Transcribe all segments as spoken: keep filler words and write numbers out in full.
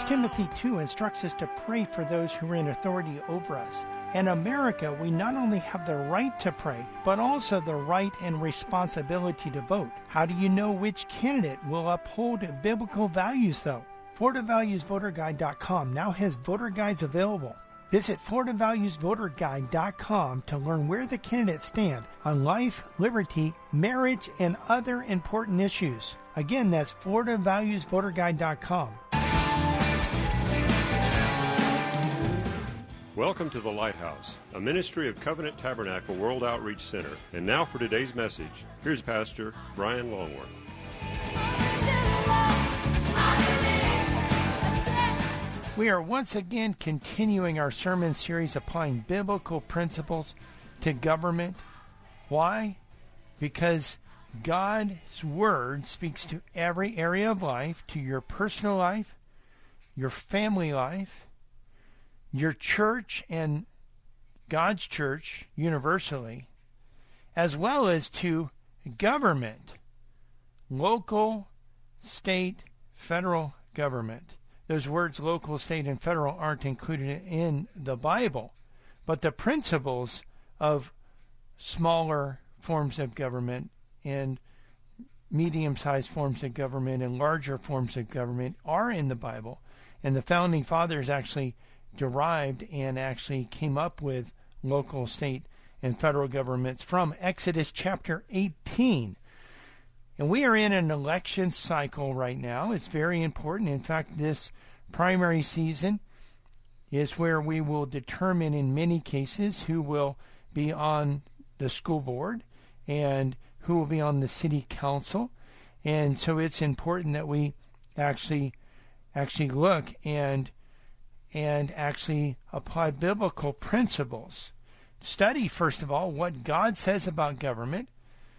First Timothy two instructs us to pray for those who are in authority over us. In America, we not only have the right to pray, but also the right and responsibility to vote. How do you know which candidate will uphold biblical values, though? Florida Values Voter Guide dot com now has voter guides available. Visit Florida Values Voter Guide dot com to learn where the candidates stand on life, liberty, marriage, and other important issues. Again, that's Florida Values Voter Guide dot com. Welcome to The Lighthouse, a ministry of Covenant Tabernacle World Outreach Center. And now for today's message, here's Pastor Brian Longworth. We are once again continuing our sermon series applying biblical principles to government. Why? Because God's Word speaks to every area of life, to your personal life, your family life, your church and God's church universally, as well as to government, local, state, federal government. Those words, local, state, and federal, aren't included in the Bible, but the principles of smaller forms of government and medium-sized forms of government and larger forms of government are in the Bible. And the Founding Fathers actually derived and actually came up with local, state, and federal governments from Exodus chapter eighteen. And we are in an election cycle right now. It's very important. In fact, this primary season is where we will determine in many cases who will be on the school board and who will be on the city council. And so it's important that we actually actually look and and actually apply biblical principles. Study, first of all, what God says about government.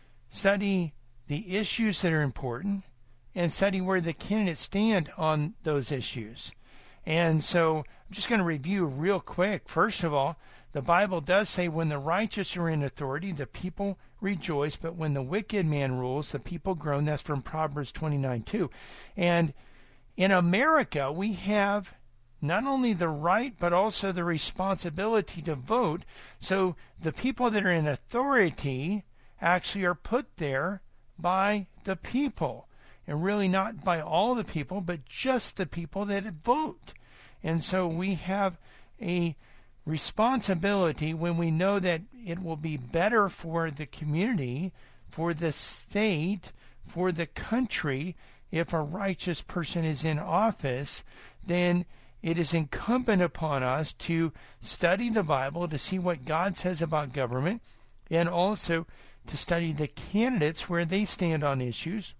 Study the issues that are important, and study where the candidates stand on those issues. And so I'm just going to review real quick. First of all, the Bible does say when the righteous are in authority, the people rejoice, but when the wicked man rules, the people groan. That's from Proverbs twenty-nine two. And in America, we have not only the right, but also the responsibility to vote. So the people that are in authority actually are put there by the people, and really not by all the people, but just the people that vote. And so we have a responsibility when we know that it will be better for the community, for the state, for the country, if a righteous person is in office. Then it is incumbent upon us to study the Bible to see what God says about government, and also to study the candidates where they stand on issues,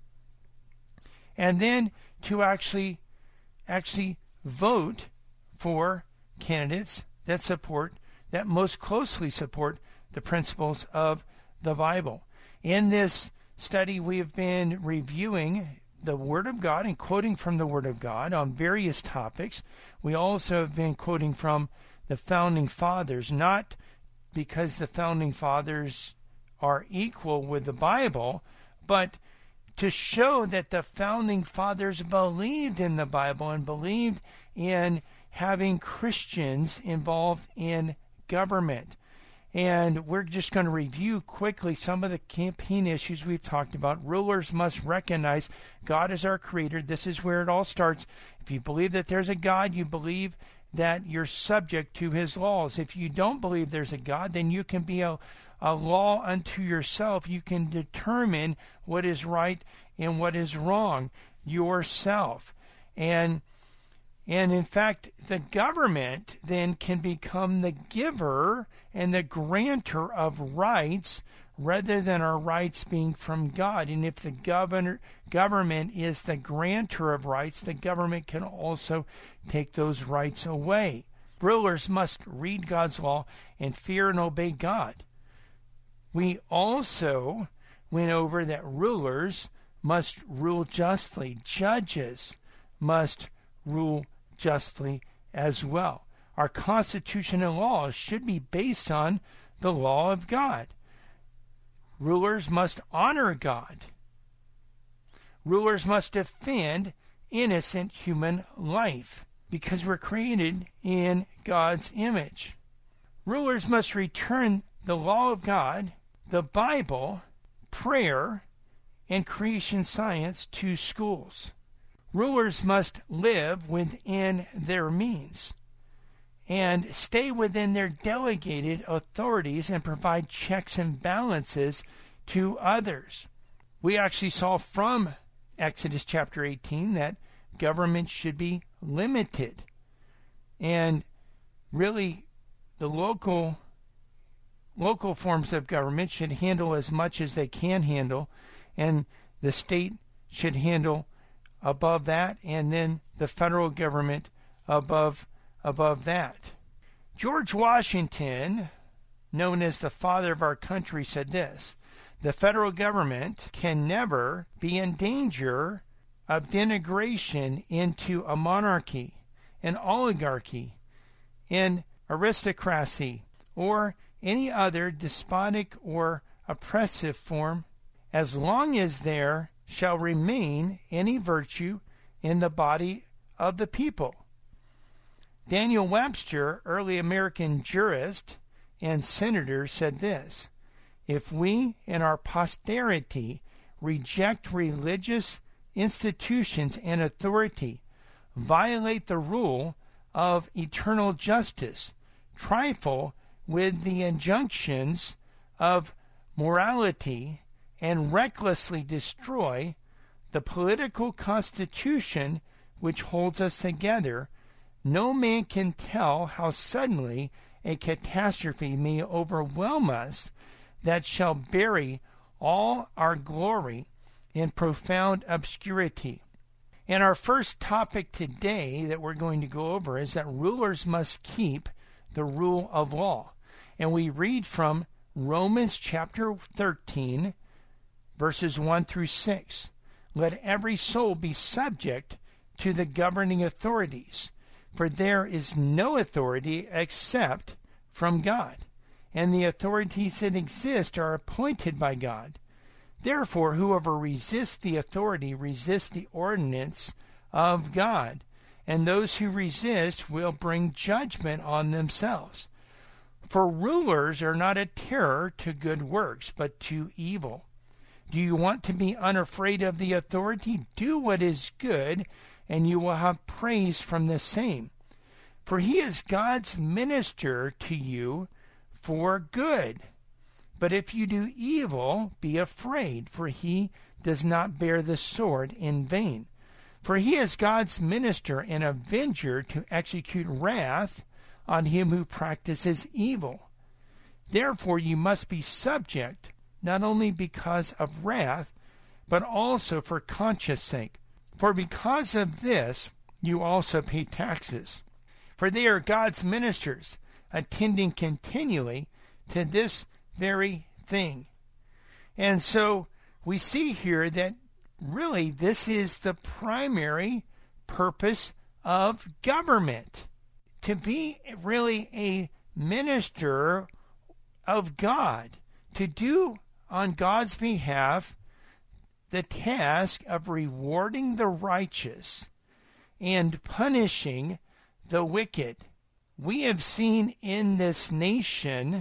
and then to actually actually vote for candidates that support, that most closely support the principles of the Bible. In this study, we have been reviewing the Word of God and quoting from the Word of God on various topics. We also have been quoting from the Founding Fathers, not because the Founding Fathers are equal with the Bible, but to show that the Founding Fathers believed in the Bible and believed in having Christians involved in government. And we're just going to review quickly some of the campaign issues we've talked about. Rulers must recognize God as our creator. This is where it all starts. If you believe that there's a God, you believe that you're subject to his laws. If you don't believe there's a God, then you can be a a law unto yourself. You can determine what is right and what is wrong yourself. And and in fact, the government then can become the giver and the grantor of rights rather than our rights being from God. And if the governor, government is the grantor of rights, the government can also take those rights away. Rulers must read God's law and fear and obey God. We also went over that rulers must rule justly. Judges must rule justly as well. Our Constitution and laws should be based on the law of God. Rulers must honor God. Rulers must defend innocent human life. because we're created in God's image. Rulers must return the law of God, the Bible, prayer, and creation science to schools. Rulers must live within their means and stay within their delegated authorities and provide checks and balances to others. We actually saw from Exodus chapter eighteen that government should be limited. And really, the local local forms of government should handle as much as they can handle, and the state should handle above that, and then the federal government above above that. George Washington, known as the father of our country, said this: the federal government can never be in danger of denigration into a monarchy, an oligarchy, an aristocracy, or any other despotic or oppressive form, as long as there shall remain any virtue in the body of the people. Daniel Webster, early American jurist and senator, said this: if we in our posterity reject religious institutions and authority, violate the rule of eternal justice, trifle with the injunctions of morality, and recklessly destroy the political constitution which holds us together, no man can tell how suddenly a catastrophe may overwhelm us that shall bury all our glory in profound obscurity. And our first topic today that we're going to go over is that rulers must keep the rule of law. And we read from Romans chapter thirteen, verses one through six. Let every soul be subject to the governing authorities, for there is no authority except from God, and the authorities that exist are appointed by God. Therefore, whoever resists the authority resists the ordinance of God, and those who resist will bring judgment on themselves. For rulers are not a terror to good works, but to evil. Do you want to be unafraid of the authority? Do what is good, and you will have praise from the same. For he is God's minister to you for good. But if you do evil, be afraid, for he does not bear the sword in vain. For he is God's minister and avenger to execute wrath on him who practices evil. Therefore you must be subject, not only because of wrath, but also for conscience sake. For because of this you also pay taxes. For they are God's ministers, attending continually to this very thing. And so we see here that really this is the primary purpose of government, to be really a minister of God, to do on God's behalf the task of rewarding the righteous and punishing the wicked. We have seen in this nation,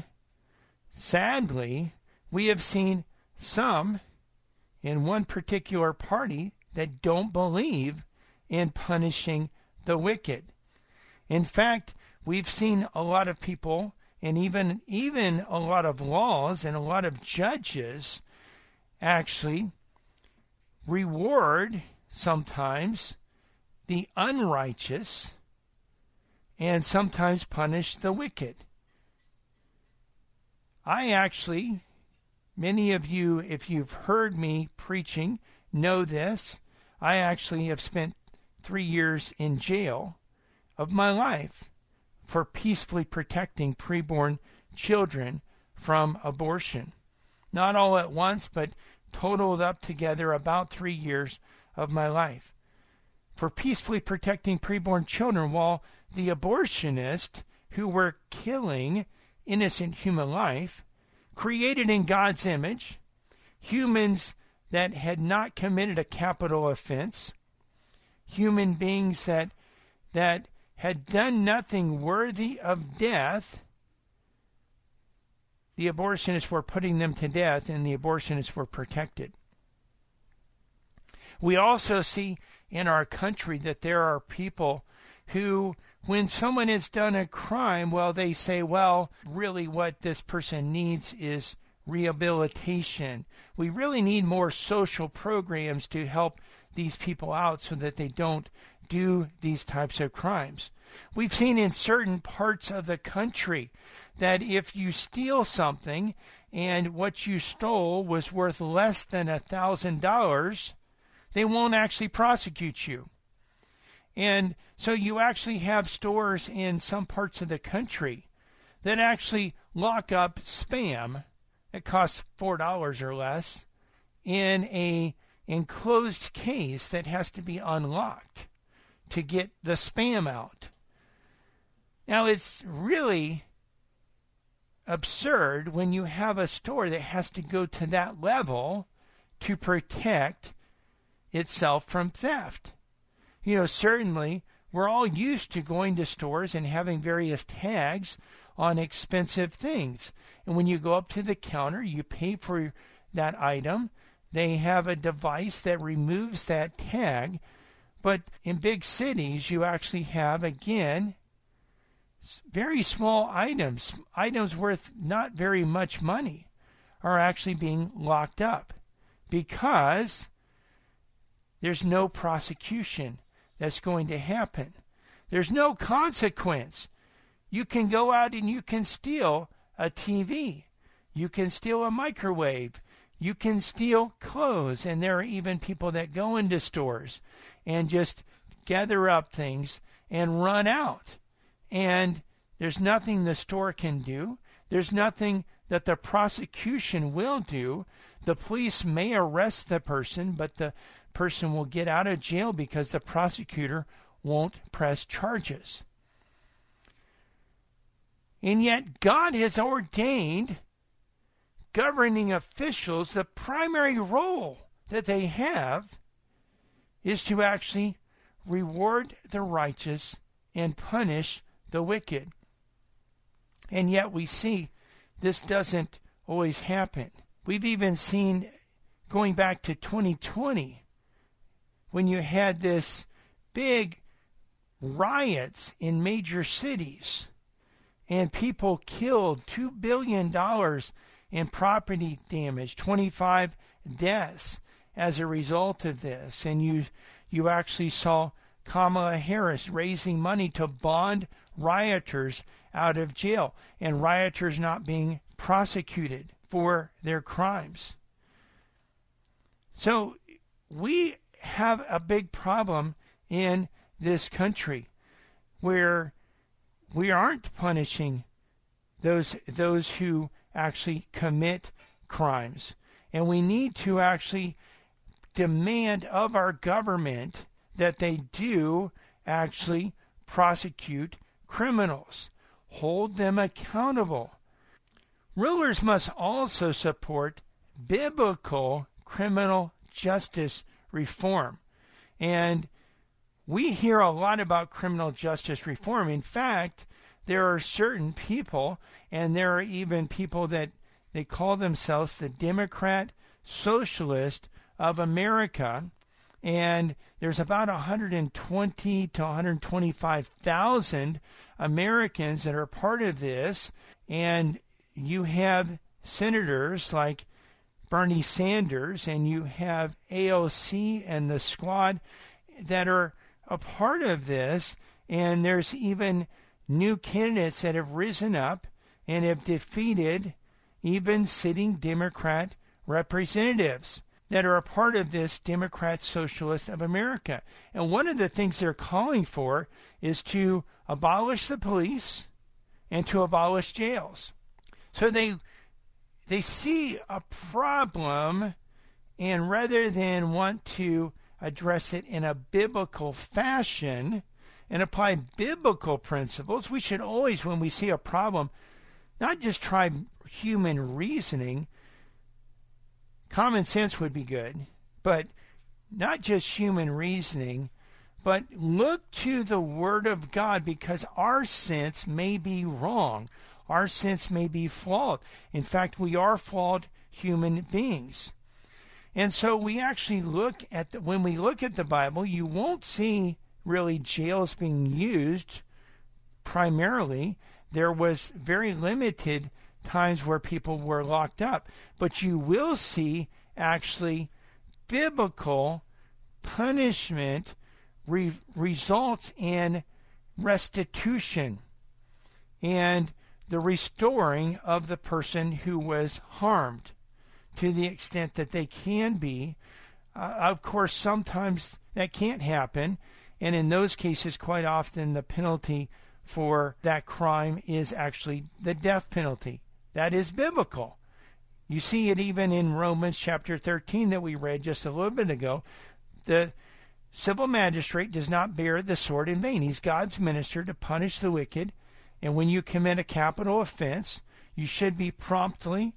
sadly, we have seen some in one particular party that don't believe in punishing the wicked. In fact, we've seen a lot of people, and even even a lot of laws and a lot of judges actually reward sometimes the unrighteous and sometimes punish the wicked. I actually, many of you, if you've heard me preaching, know this. I actually have spent three years in jail of my life for peacefully protecting preborn children from abortion. Not all at once, but totaled up together about three years of my life for peacefully protecting preborn children, while the abortionists who were killing innocent human life, created in God's image, humans that had not committed a capital offense, human beings that that had done nothing worthy of death, the abortionists were putting them to death, and the abortionists were protected. We also see in our country that there are people who, when someone has done a crime, well, they say, well, really what this person needs is rehabilitation. We really need more social programs to help these people out so that they don't do these types of crimes. We've seen in certain parts of the country that if you steal something and what you stole was worth less than a thousand dollars, they won't actually prosecute you. And so you actually have stores in some parts of the country that actually lock up spam that costs four dollars or less in a enclosed case that has to be unlocked to get the spam out. Now, it's really absurd when you have a store that has to go to that level to protect itself from theft. You know, certainly we're all used to going to stores and having various tags on expensive things. And when you go up to the counter, you pay for that item. They have a device that removes that tag. But in big cities, you actually have, again, very small items, items worth not very much money, are actually being locked up because there's no prosecution that's going to happen. There's no consequence. You can go out and you can steal a T V. You can steal a microwave. You can steal clothes. And there are even people that go into stores and just gather up things and run out. And there's nothing the store can do. There's nothing that the prosecution will do. The police may arrest the person, but the person will get out of jail because the prosecutor won't press charges. And yet God has ordained governing officials, the primary role that they have is to actually reward the righteous and punish the wicked. And yet we see this doesn't always happen. We've even seen, going back to twenty twenty, when you had this big riots in major cities and people killed, two billion dollars in property damage, twenty-five deaths as a result of this. And you you actually saw Kamala Harris raising money to bond rioters out of jail, and rioters not being prosecuted for their crimes. So we have a big problem in this country where we aren't punishing those those who actually commit crimes. And we need to actually demand of our government that they do actually prosecute criminals, hold them accountable. Rulers must also support biblical criminal justice reform. And we hear a lot about criminal justice reform. In fact, there are certain people, and there are even people that they call themselves the Democrat Socialist of America, and there's about one hundred twenty to one hundred twenty-five thousand Americans that are part of this, and you have senators like Bernie Sanders, and you have A O C and the squad that are a part of this, and there's even new candidates that have risen up and have defeated even sitting Democrat representatives that are a part of this Democrat Socialist of America. And one of the things they're calling for is to abolish the police and to abolish jails. So they they see a problem, and rather than want to address it in a biblical fashion and apply biblical principles, we should always, when we see a problem, not just try human reasoning. Common sense would be good, but not just human reasoning, But look to the Word of God, because our sense may be wrong. Our sense may be flawed. In fact, we are flawed human beings. And so we actually look at, the, when we look at the Bible, you won't see really jails being used primarily. There was very limited times where people were locked up. But you will see actually biblical punishment re- results in restitution and the restoring of the person who was harmed to the extent that they can be. Uh, of course, sometimes that can't happen, and in those cases, quite often the penalty for that crime is actually the death penalty. That is biblical. You see it even in Romans chapter thirteen that we read just a little bit ago. The civil magistrate does not bear the sword in vain. He's God's minister to punish the wicked. And when you commit a capital offense, you should be promptly,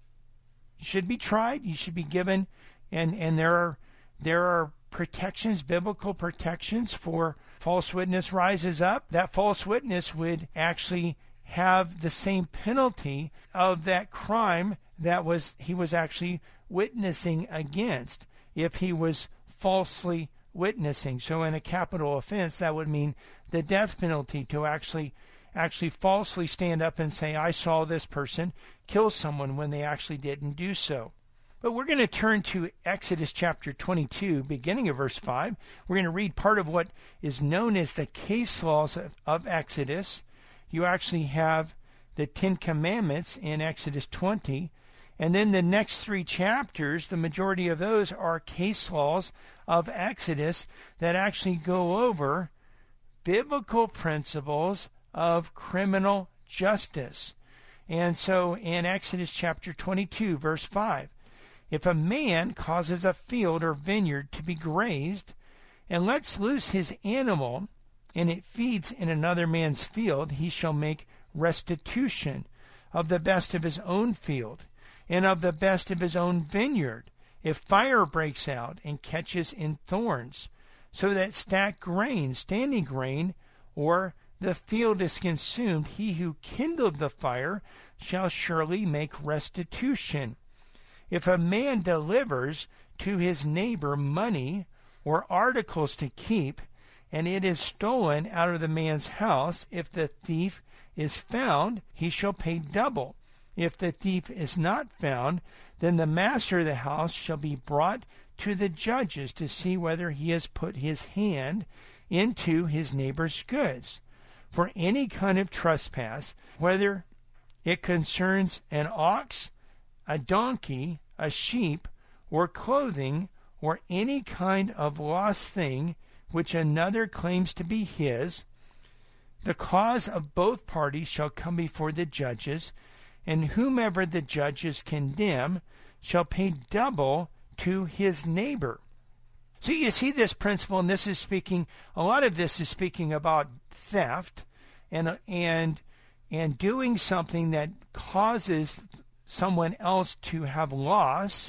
you should be tried, you should be given, and, and there are there are protections, biblical protections for false witness rises up. That false witness would actually have the same penalty of that crime that was he was actually witnessing against if he was falsely witnessing. So in a capital offense, that would mean the death penalty to actually actually falsely stand up and say, I saw this person kill someone when they actually didn't do so. But we're going to turn to Exodus chapter twenty-two, beginning of verse five. We're going to read part of what is known as the case laws of, of Exodus. You actually have the Ten Commandments in Exodus twenty. And then the next three chapters, the majority of those are case laws of Exodus that actually go over biblical principles of criminal justice. And so in Exodus chapter twenty-two, verse five, if a man causes a field or vineyard to be grazed and lets loose his animal, and it feeds in another man's field, he shall make restitution of the best of his own field and of the best of his own vineyard. If fire breaks out and catches in thorns, so that stacked grain, standing grain, or the field is consumed, he who kindled the fire shall surely make restitution. If a man delivers to his neighbor money or articles to keep, and it is stolen out of the man's house, if the thief is found, he shall pay double. If the thief is not found, then the master of the house shall be brought to the judges to see whether he has put his hand into his neighbor's goods. For any kind of trespass, whether it concerns an ox, a donkey, a sheep, or clothing, or any kind of lost thing which another claims to be his, the cause of both parties shall come before the judges, and whomever the judges condemn shall pay double to his neighbor. So you see this principle, and this is speaking, a lot of this is speaking about theft and and and doing something that causes someone else to have loss.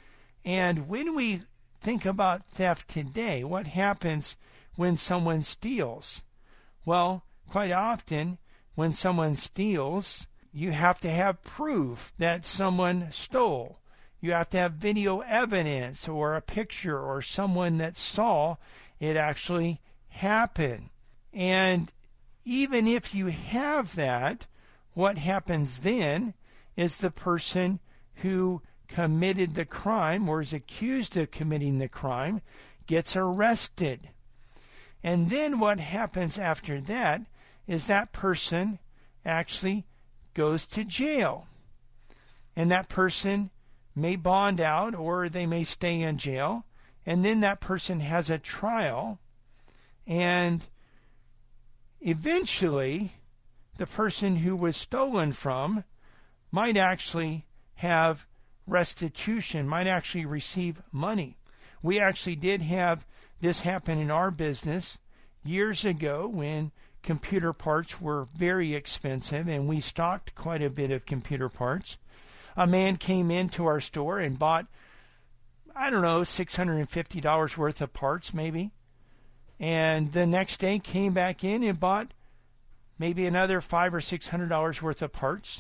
And when we think about theft today, what happens when someone steals? Well, quite often when someone steals, you have to have proof that someone stole. You have to have video evidence or a picture or someone that saw it actually happen. And even if you have that, what happens then is the person who committed the crime or is accused of committing the crime gets arrested. And then what happens after that is that person actually goes to jail. And that person may bond out or they may stay in jail. And then that person has a trial. And eventually, the person who was stolen from might actually have restitution, might actually receive money. We actually did have this happen in our business years ago when computer parts were very expensive and we stocked quite a bit of computer parts. A man came into our store and bought, I don't know, six hundred fifty dollars worth of parts maybe. and the next day came back in and bought maybe another five or six hundred dollars worth of parts,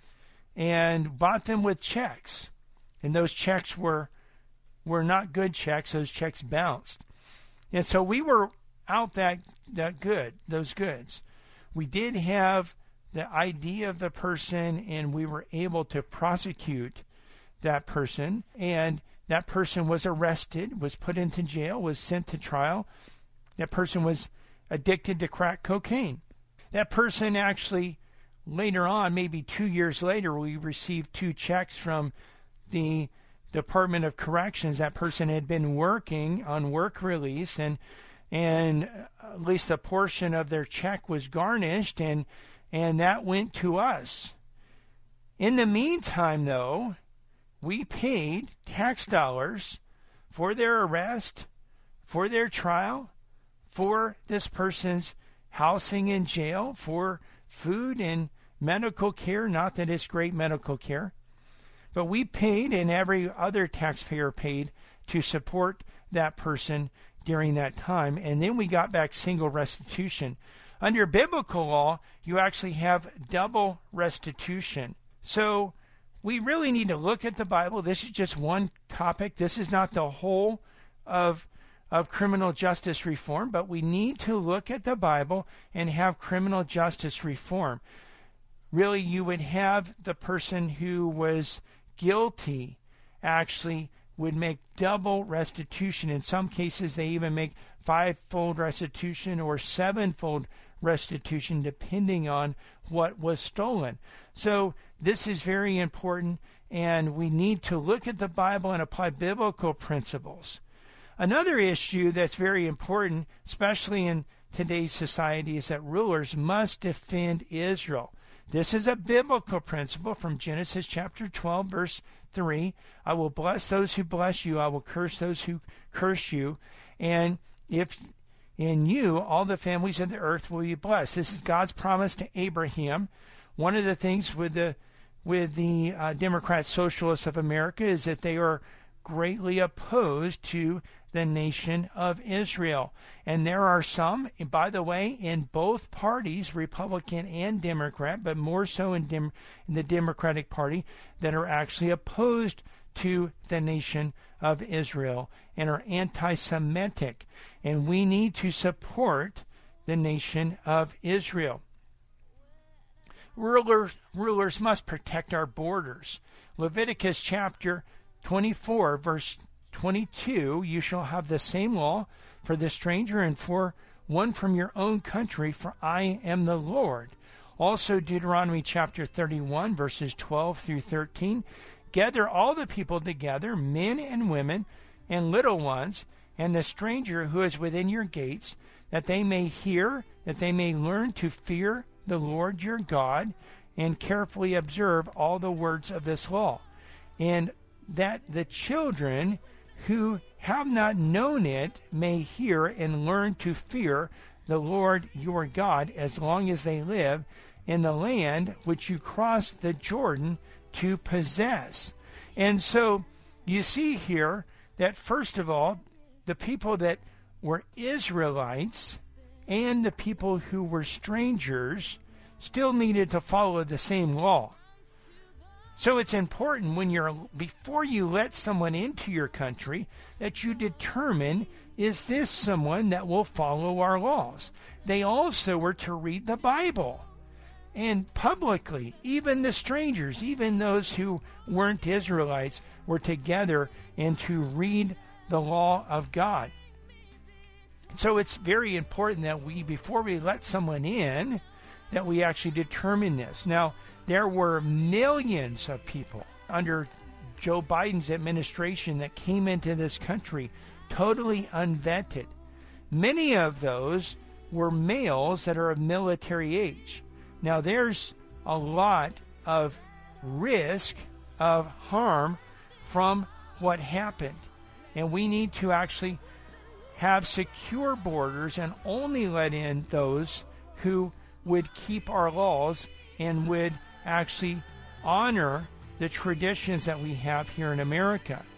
and bought them with checks, and those checks were were not good checks. Those checks bounced, and so we were out that that good those goods. We did have the I D of the person, and we were able to prosecute that person, and that person was arrested, was put into jail, was sent to trial. That person was addicted to crack cocaine. That person actually, later on, maybe two years later, we received two checks from the Department of Corrections. That person had been working on work release, and and at least a portion of their check was garnished, and and that went to us. In the meantime, though, we paid tax dollars for their arrest, for their trial, for this person's housing in jail, for food and medical care. Not that it's great medical care, but we paid, and every other taxpayer paid, to support that person during that time. And then we got back single restitution. Under biblical law, you actually have double restitution. So we really need to look at the Bible. This is just one topic. This is not the whole of of criminal justice reform, but we need to look at the Bible and have criminal justice reform. Really, you would have the person who was guilty actually would make double restitution. In some cases, they even make fivefold restitution or sevenfold restitution, depending on what was stolen. So this is very important, and we need to look at the Bible and apply biblical principles. Another issue that's very important, especially in today's society, is that rulers must defend Israel. This is a biblical principle from Genesis chapter twelve, verse three. I will bless those who bless you. I will curse those who curse you. And if in you all the families of the earth will be blessed. This is God's promise to Abraham. One of the things with the with the uh, Democrat Socialists of America is that they are greatly opposed to the nation of Israel. And there are some, by the way, in both parties, Republican and Democrat, but more so in, Dem- in the Democratic Party, that are actually opposed to the nation of Israel and are anti-Semitic. And we need to support the nation of Israel. Rulers, rulers must protect our borders. Leviticus chapter twenty-four, verse twenty-two, you shall have the same law for the stranger and for one from your own country, for I am the Lord. Also Deuteronomy chapter thirty-one, verses twelve through thirteen, gather all the people together, men and women and little ones, and the stranger who is within your gates, that they may hear, that they may learn to fear the Lord your God, and carefully observe all the words of this law, and that the children who have not known it may hear and learn to fear the Lord your God as long as they live in the land which you cross the Jordan to possess. And so you see here that, first of all, the people that were Israelites and the people who were strangers still needed to follow the same law. So it's important when you're, before you let someone into your country, that you determine, is this someone that will follow our laws? They also were to read the Bible, and publicly. Even the strangers, even those who weren't Israelites, were together and to read the law of God. So it's very important that we, before we let someone in, that we actually determine this. Now, there were millions of people under Joe Biden's administration that came into this country totally unvetted. Many of those were males that are of military age. Now, there's a lot of risk of harm from what happened. And we need to actually have secure borders and only let in those who would keep our laws and would actually honor the traditions that we have here in America.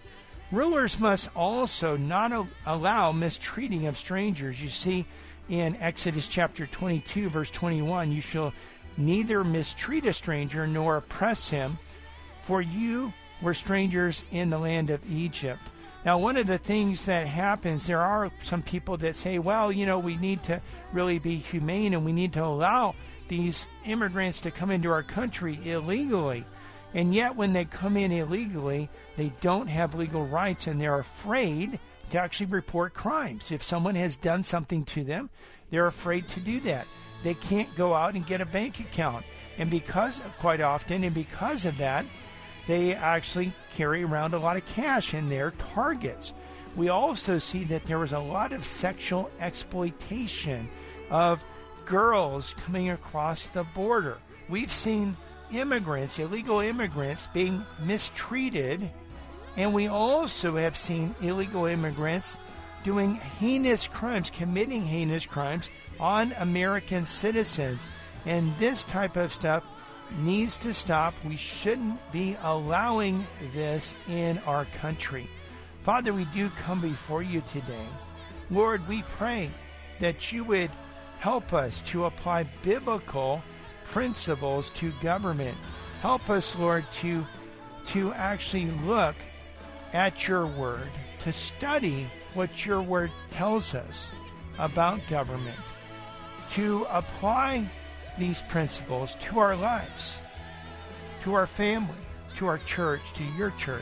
Rulers must also not a- allow mistreating of strangers. You see in Exodus chapter twenty-two, verse twenty-one, you shall neither mistreat a stranger nor oppress him, for you were strangers in the land of Egypt. Now, one of the things that happens, there are some people that say, well, you know, we need to really be humane and we need to allow these immigrants to come into our country illegally. And yet when they come in illegally, they don't have legal rights and they're afraid to actually report crimes. If someone has done something to them, they're afraid to do that. They can't go out and get a bank account. And because, quite often, and because of that, they actually carry around a lot of cash in their targets. We also see that there was a lot of sexual exploitation of girls coming across the border. We've seen immigrants, illegal immigrants, being mistreated, and we also have seen illegal immigrants doing heinous crimes, committing heinous crimes on American citizens. And this type of stuff needs to stop. We shouldn't be allowing this in our country. Father, we do come before you today. Lord, we pray that you would help us to apply biblical principles to government. Help us, Lord, to, to actually look at your word, to study what your word tells us about government, to apply these principles to our lives, to our family, to our church, to your church,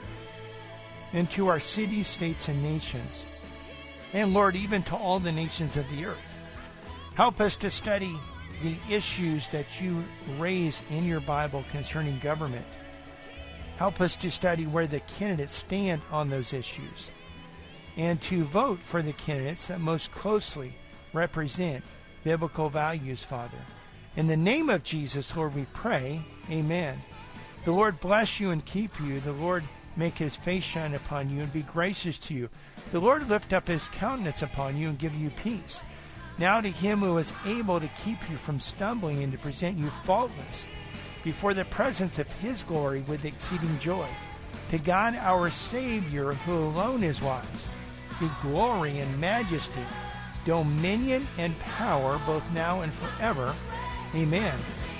and to our cities, states, and nations. And Lord, even to all the nations of the earth. Help us to study the issues that you raise in your Bible concerning government. Help us to study where the candidates stand on those issues, and to vote for the candidates that most closely represent biblical values, Father. In the name of Jesus, Lord, we pray. Amen. The Lord bless you and keep you. The Lord make his face shine upon you and be gracious to you. The Lord lift up his countenance upon you and give you peace. Now to him who is able to keep you from stumbling and to present you faultless before the presence of his glory with exceeding joy. To God our Savior, who alone is wise, be glory and majesty, dominion and power, both now and forever. Amen.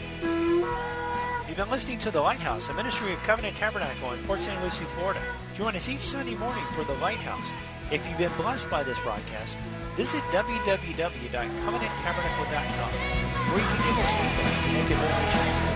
You've been listening to The Lighthouse, a ministry of Covenant Tabernacle in Port Saint Lucie, Florida. Join us each Sunday morning for The Lighthouse. If you've been blessed by this broadcast, visit w w w dot covenant tabernacle dot com, where you can give us feedback and make a donation.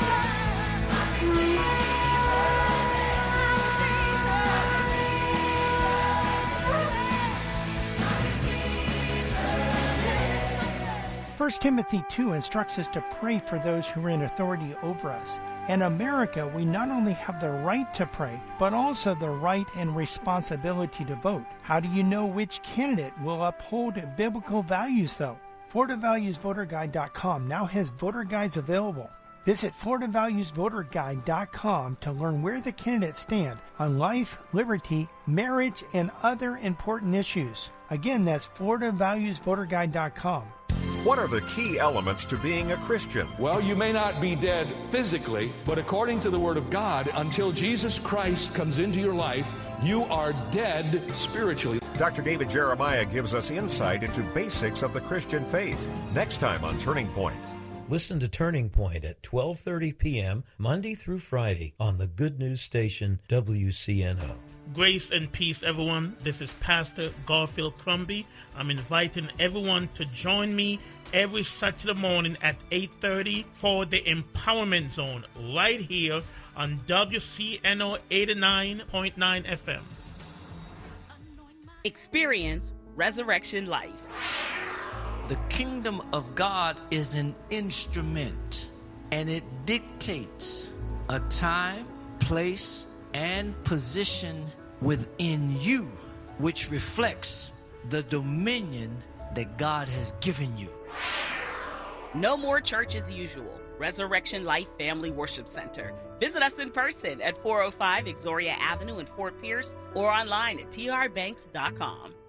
First Timothy two instructs us to pray for those who are in authority over us. In America, we not only have the right to pray, but also the right and responsibility to vote. How do you know which candidate will uphold biblical values, though? Florida Values Voter Guide dot com now has voter guides available. Visit Florida Values Voter Guide dot com to learn where the candidates stand on life, liberty, marriage, and other important issues. Again, that's Florida Values Voter Guide dot com. What are the key elements to being a Christian? Well, you may not be dead physically, but according to the Word of God, until Jesus Christ comes into your life, you are dead spiritually. Doctor David Jeremiah gives us insight into basics of the Christian faith. Next time on Turning Point. Listen to Turning Point at twelve thirty p.m. Monday through Friday on the Good News Station W C N O. Grace and peace, everyone. This is Pastor Garfield Crumby. I'm inviting everyone to join me every Saturday morning at eight thirty for the Empowerment Zone right here on W C N O eighty-nine point nine F M. Experience Resurrection Life. The kingdom of God is an instrument, and it dictates a time, place, and position within you, which reflects the dominion that God has given you. No more church as usual. Resurrection Life Family Worship Center. Visit us in person at four oh five Exoria Avenue in Fort Pierce or online at t r banks dot com.